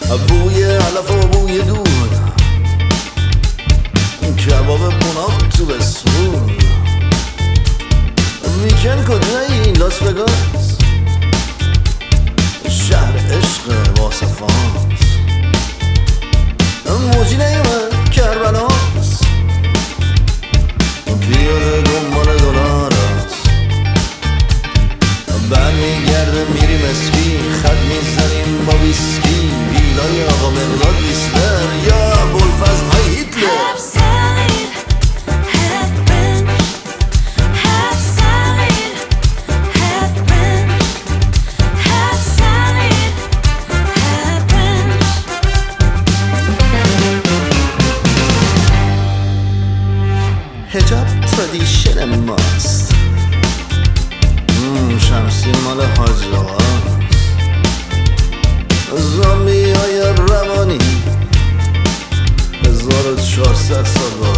بوی علف و بوی دود، کباب مناب تو بسمون. ویکند کجایی؟ لاس وگاس، شهر عشق واصفاست. موجی نیومد کربلاست، پیاده دنبال دلار است. بر میگرده میریم اسکی، خط میزنیم با ویسکی، ویلای آقا مقداد ویسلر یا ابوالفضل های هیتلر. حجاب ترادیشن ماست، شمسین مال حاج آقاست. زامبی های روانی 1400 سال